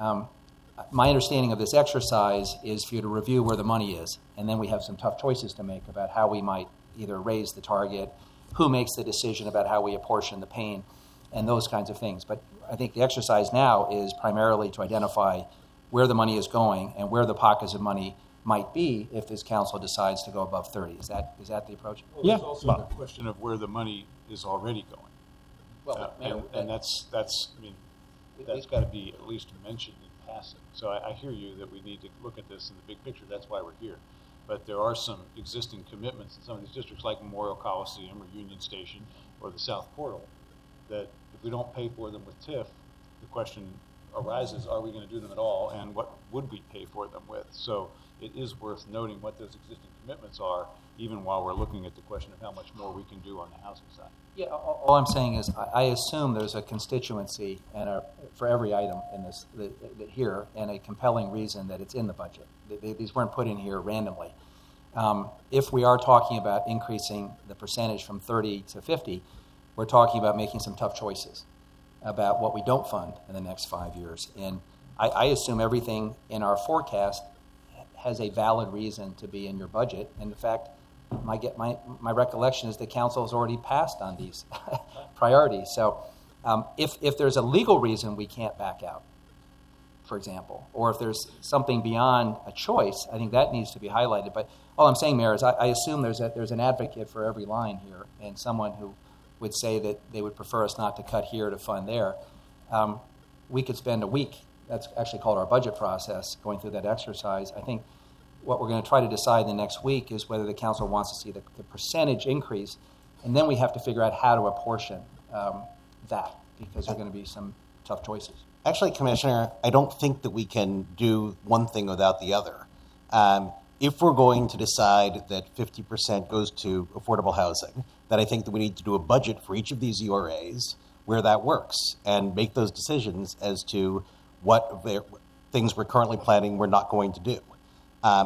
My understanding of this exercise is for you to review where the money is, and then we have some tough choices to make about how we might either raise the target, who makes the decision about how we apportion the pain. and those kinds of things. But I think the exercise now is primarily to identify where the money is going and where the pockets of money might be if this council decides to go above 30. Is that the approach? Well, there's also the question of where the money is already going. Well, And that's I mean, that's got to be at least mentioned in passing. So I hear you that we need to look at this in the big picture. That's why we're here. But there are some existing commitments in some of these districts, like Memorial Coliseum or Union Station or the South Portal, that if we don't pay for them with TIF, the question arises, are we going to do them at all, and what would we pay for them with? So it is worth noting what those existing commitments are, even while we're looking at the question of how much more we can do on the housing side. Yeah, all I'm saying is I assume there's a constituency and for every item in this here, and a compelling reason that it's in the budget. These weren't put in here randomly. If we are talking about increasing the percentage from 30 to 50, we're talking about making some tough choices about what we don't fund in the next 5 years. And I assume everything in our forecast has a valid reason to be in your budget. And in fact, my recollection is the council has already passed on these priorities. So if there's a legal reason we can't back out, for example, or if there's something beyond a choice, I think that needs to be highlighted. But all I'm saying, Mayor, is I assume there's an advocate for every line here, and someone who would say that they would prefer us not to cut here to fund there. We could spend a week, that's actually called our budget process, going through that exercise. I think what we're going to try to decide the next week is whether the council wants to see the percentage increase, and then we have to figure out how to apportion that, because there are going to be some tough choices. Actually, Commissioner, I don't think that we can do one thing without the other. If we're going to decide that 50% goes to affordable housing, then I think that we need to do a budget for each of these URAs where that works and make those decisions as to what things we're currently planning we're not going to do. I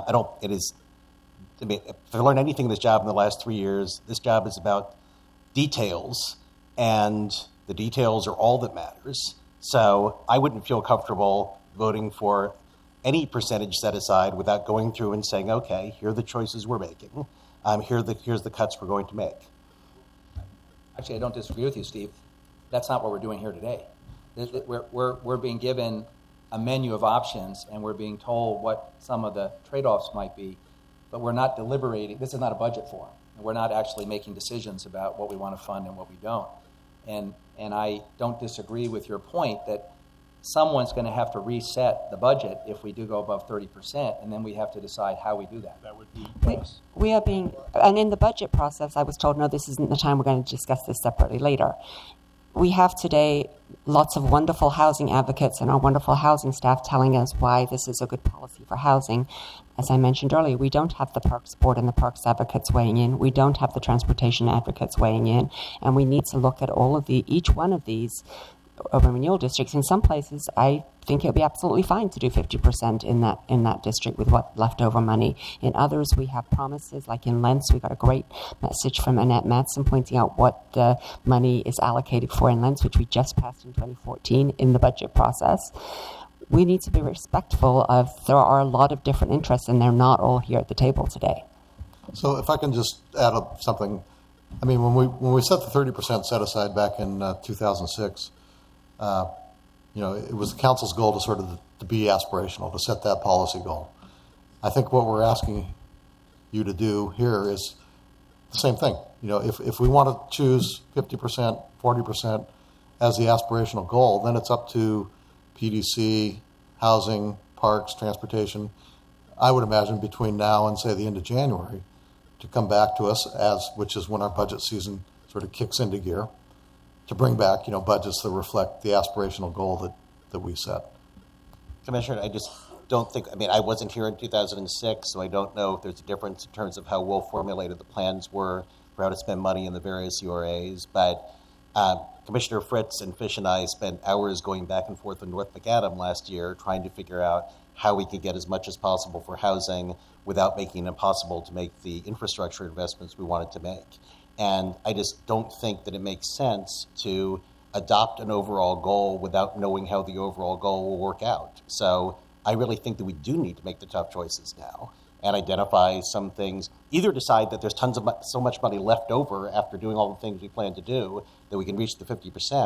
mean, if I learned anything in this job in the last 3 years, this job is about details, and the details are all that matters. So I wouldn't feel comfortable voting for any percentage set aside without going through and saying, okay, here are the choices we're making. Here's the cuts we're going to make. Actually, I don't disagree with you, Steve. That's not what we're doing here today. We're being given a menu of options, and we're being told what some of the trade-offs might be, but we're not deliberating. This is not a budget forum. We're not actually making decisions about what we want to fund and what we don't. And I don't disagree with your point that someone's going to have to reset the budget if we do go above 30%, and then we have to decide how we do that. That would be nice. We are being, and in the budget process, I was told, no, this isn't the time, we're going to discuss this separately later. We have today lots of wonderful housing advocates and our wonderful housing staff telling us why this is a good policy for housing. As I mentioned earlier, we don't have the Parks Board and the Parks advocates weighing in. We don't have the transportation advocates weighing in. And we need to look at each one of these urban renewal districts. In some places, I think it would be absolutely fine to do 50% in that district with what leftover money. In others, we have promises, like in Lentz, we got a great message from Annette Madsen pointing out what the money is allocated for in Lentz, which we just passed in 2014 in the budget process. We need to be respectful of there are a lot of different interests, and they're not all here at the table today. So if I can just add up something, I mean, when we set the 30% set aside back in 2006, it was the council's goal to sort of to be aspirational, to set that policy goal. I think what we're asking you to do here is the same thing. If we want to choose 50%, 40% as the aspirational goal, then it's up to PDC, housing, parks, transportation, I would imagine between now and, say, the end of January, to come back to us, which is when our budget season sort of kicks into gear, to bring back, budgets that reflect the aspirational goal that we set. Commissioner, I just don't think, I wasn't here in 2006, so I don't know if there's a difference in terms of how well formulated the plans were for how to spend money in the various URAs, but Commissioner Fritz and Fish and I spent hours going back and forth in North Macadam last year trying to figure out how we could get as much as possible for housing without making it impossible to make the infrastructure investments we wanted to make. And I just don't think that it makes sense to adopt an overall goal without knowing how the overall goal will work out. So I really think that we do need to make the tough choices now and identify some things, either decide that there's so much money left over after doing all the things we plan to do that we can reach the 50%,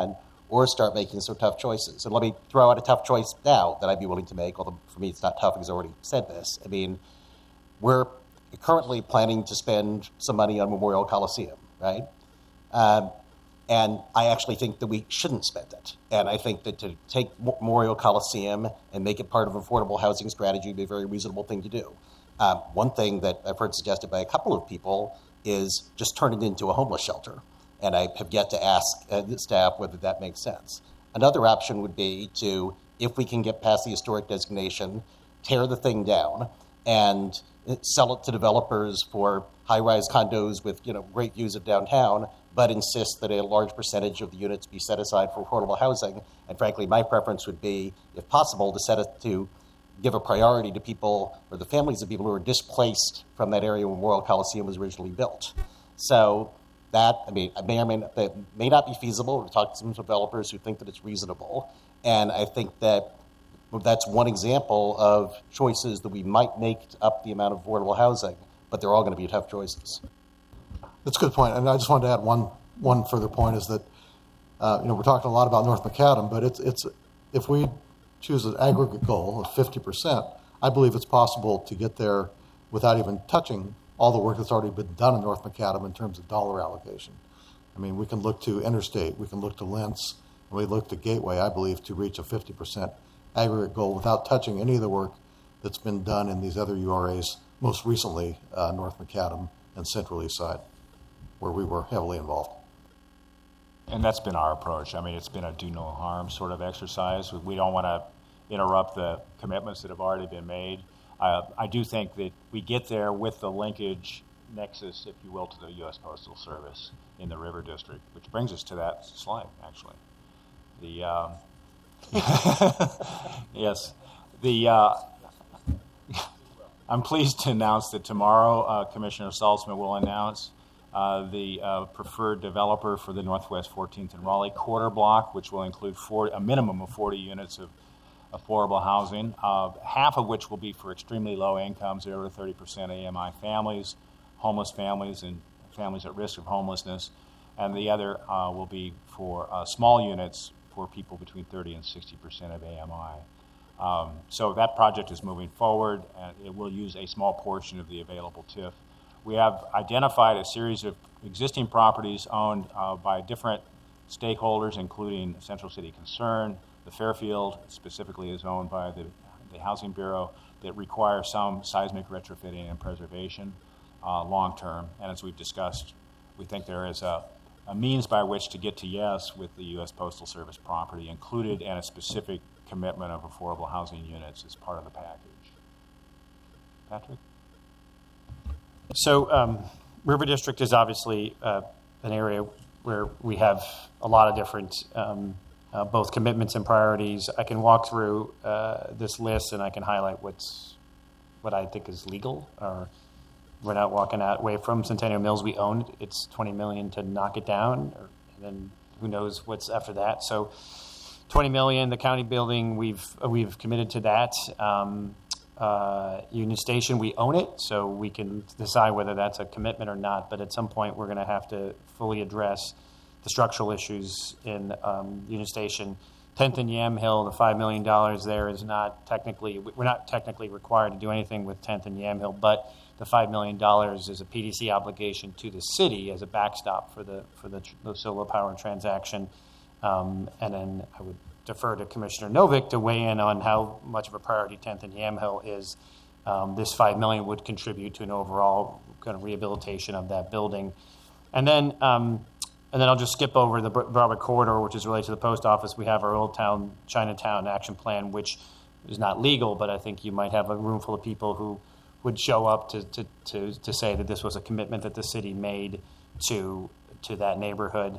or start making some tough choices. And let me throw out a tough choice now that I'd be willing to make, although for me it's not tough because I already said this. I mean, we're currently planning to spend some money on Memorial Coliseum, right? And I actually think that we shouldn't spend it. And I think that to take Memorial Coliseum and make it part of affordable housing strategy would be a very reasonable thing to do. One thing that I've heard suggested by a couple of people is just turn it into a homeless shelter. And I have yet to ask the staff whether that makes sense. Another option would be to, if we can get past the historic designation, tear the thing down and sell it to developers for high-rise condos with great views of downtown, but insist that a large percentage of the units be set aside for affordable housing. And frankly, my preference would be, if possible, to give a priority to people or the families of people who are displaced from that area where Memorial Coliseum was originally built. So that, may or may not be feasible. We've talked to some developers who think that it's reasonable. And I think that that's one example of choices that we might make to up the amount of affordable housing, but they're all going to be tough choices. That's a good point. And I just wanted to add one further point is that, we're talking a lot about North Macadam, but it's if we choose an aggregate goal of 50%, I believe it's possible to get there without even touching all the work that's already been done in North Macadam in terms of dollar allocation. We can look to Interstate, we can look to Lentz, and we look to Gateway, I believe, to reach a 50% aggregate goal without touching any of the work that's been done in these other URAs, most recently North Macadam and Central East Side, where we were heavily involved. And that's been our approach. It's been a do no harm sort of exercise. We don't want to interrupt the commitments that have already been made. I do think that we get there with the linkage nexus, if you will, to the U.S. Postal Service in the River District, which brings us to that slide, actually. Yes. I'm pleased to announce that tomorrow Commissioner Salzman will announce the preferred developer for the Northwest 14th and Raleigh quarter block, which will include a minimum of 40 units of affordable housing, half of which will be for extremely low incomes, 0 to 30% AMI families, homeless families, and families at risk of homelessness. And the other will be for small units for people between 30 and 60% of AMI. So that project is moving forward, and it will use a small portion of the available TIF. We have identified a series of existing properties owned by different stakeholders, including Central City Concern. The Fairfield specifically is owned by the Housing Bureau, that require some seismic retrofitting and preservation long-term. And as we've discussed, we think there is a means by which to get to yes with the U.S. Postal Service property included, and a specific commitment of affordable housing units as part of the package. Patrick? So River District is obviously an area where we have a lot of different both commitments and priorities. I can walk through this list and I can highlight what I think is legal, or we're not walking away from. Centennial Mills, we own it. It's $20 million to knock it down, and then who knows what's after that. So $20 million, the county building, we've committed to that. Union Station, we own it, so we can decide whether that's a commitment or not. But at some point, we're going to have to fully address the structural issues in Union Station. 10th and Yamhill, the $5 million there is not technically, we're not technically required to do anything with 10th and Yamhill, but the $5 million is a PDC obligation to the city as a backstop for the solar power transaction. And then I would defer to Commissioner Novick to weigh in on how much of a priority 10th and Yamhill is. This $5 million would contribute to an overall kind of rehabilitation of that building. And then I'll just skip over the Broadway Corridor, which is related to the post office. We have our Old Town Chinatown action plan, which is not legal, but I think you might have a room full of people who would show up to say that this was a commitment that the city made to that neighborhood.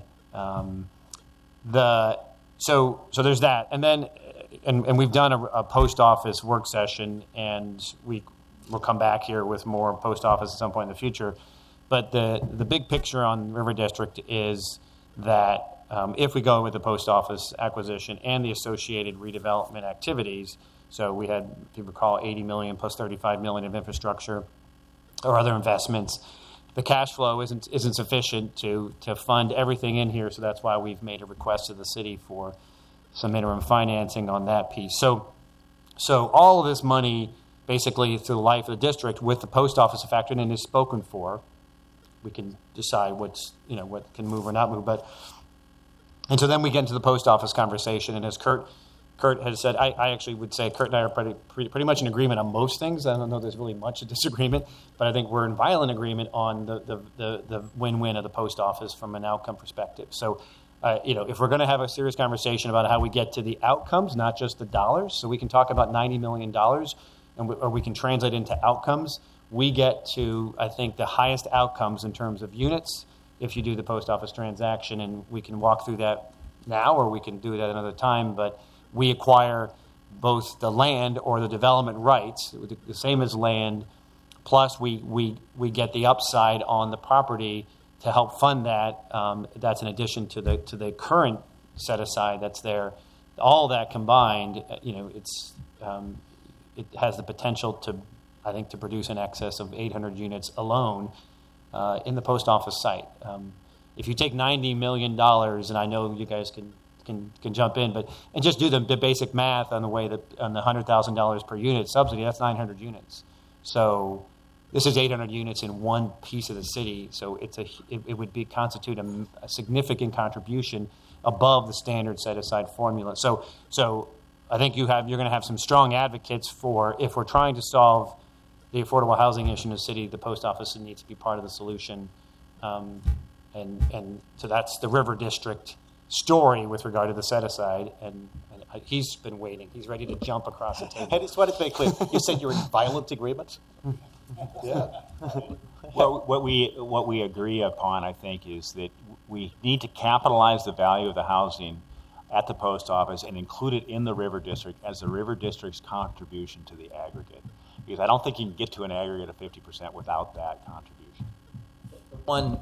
So there's that, and then and we've done a post office work session, and we'll come back here with more post office at some point in the future. But the big picture on River District is that if we go with the post office acquisition and the associated redevelopment activities, so we had, if you recall, $80 million plus $35 million of infrastructure or other investments, the cash flow isn't sufficient to fund everything in here. So that's why we've made a request to the city for some interim financing on that piece. So all of this money, basically through the life of the district, with the post office factored in, is spoken for. We can decide what can move or not move, and so then we get into the post office conversation. And as Kurt has said, I actually would say Kurt and I are pretty much in agreement on most things. I don't know there's really much of disagreement, but I think we're in violent agreement on the win-win of the post office from an outcome perspective. So, if we're going to have a serious conversation about how we get to the outcomes, not just the dollars, so we can talk about $90 million, or we can translate into outcomes. We get to, I think, the highest outcomes in terms of units if you do the post office transaction, and we can walk through that now, or we can do that another time, but we acquire both the land or the development rights, the same as land, plus we get the upside on the property to help fund that. That's in addition to the current set aside that's there. All that combined, it has the potential to produce in excess of 800 units alone in the post office site. If you take $90 million, and I know you guys can jump in, and just do the basic math on the way that on the $100,000 per unit subsidy, that's 900 units. So this is 800 units in one piece of the city. So it would constitute a significant contribution above the standard set aside formula. So I think you're going to have some strong advocates for, if we're trying to solve the affordable housing issue in the city, the post office needs to be part of the solution. And so that's the River District story with regard to the set aside. And he's been waiting. He's ready to jump across the table. I just wanted to make clear, you said you're in violent agreement? Yeah. Well, what we agree upon, I think, is that we need to capitalize the value of the housing at the post office and include it in the River District as the River District's contribution to the aggregate. Because I don't think you can get to an aggregate of 50% without that contribution. One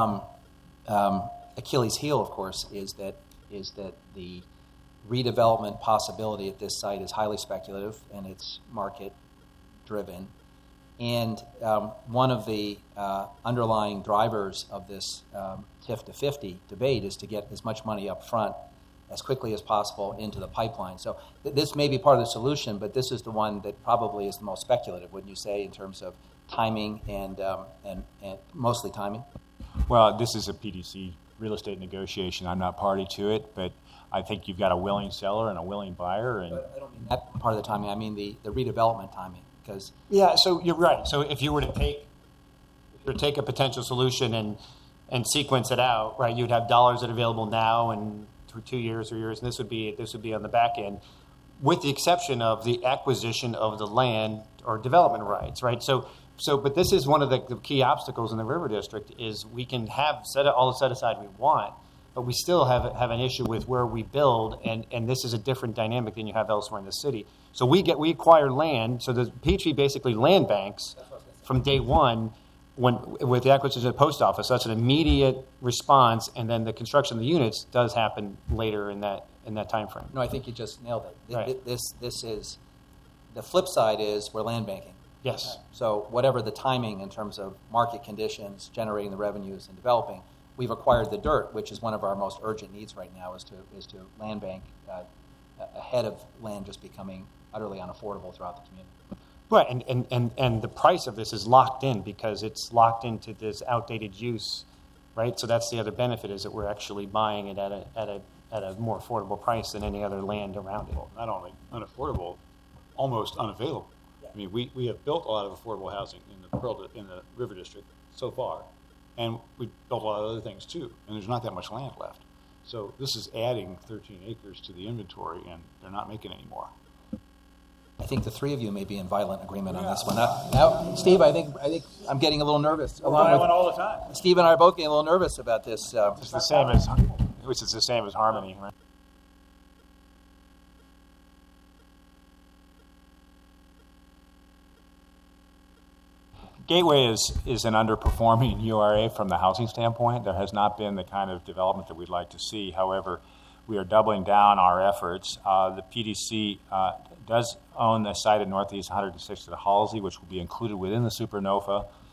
Achilles heel, of course, is that the redevelopment possibility at this site is highly speculative and it's market driven. And one of the underlying drivers of this TIF to 50 debate is to get as much money up front as quickly as possible into the pipeline. So this may be part of the solution, but this is the one that probably is the most speculative, wouldn't you say, in terms of timing and mostly timing? Well, this is a PDC real estate negotiation. I'm not party to it, but I think you've got a willing seller and a willing buyer. And but I don't mean that part of the timing. I mean the redevelopment timing. Because yeah, so you're right. So if you were to take a potential solution and sequence it out, right, you'd have dollars that are available now and for 2 years, 3 years, and this would be on the back end, with the exception of the acquisition of the land or development rights, right? So, but this is one of the key obstacles in the River District is we can have all the set aside we want, but we still have an issue with where we build, and this is a different dynamic than you have elsewhere in the city. So we acquire land. So the PHP basically land banks from day one with the acquisition of the post office. So that's an immediate response, and then the construction of the units does happen later in that time frame. No, I think you just nailed it. Right. This is the flip side is we're land banking. Yes. So whatever the timing in terms of market conditions, generating the revenues and developing, we've acquired the dirt, which is one of our most urgent needs right now, is to land bank ahead of land just becoming utterly unaffordable throughout the community. Right, and the price of this is locked in because it's locked into this outdated use, right? So that's the other benefit is that we're actually buying it at a more affordable price than any other land around it. Well, not only unaffordable, almost unavailable. I mean, we have built a lot of affordable housing in the River District so far, and we built a lot of other things too, and there's not that much land left. So this is adding 13 acres to the inventory, and they're not making any more. I think the three of you may be in violent agreement on this one. Now, Steve, I think I'm getting a little nervous. All the time. Steve and I are both getting a little nervous about this. It's the same as Harmony, right? Gateway is an underperforming URA from the housing standpoint. There has not been the kind of development that we'd like to see. However, we are doubling down our efforts. The PDC does own the site in Northeast 106th to Halsey, which will be included within the Supernova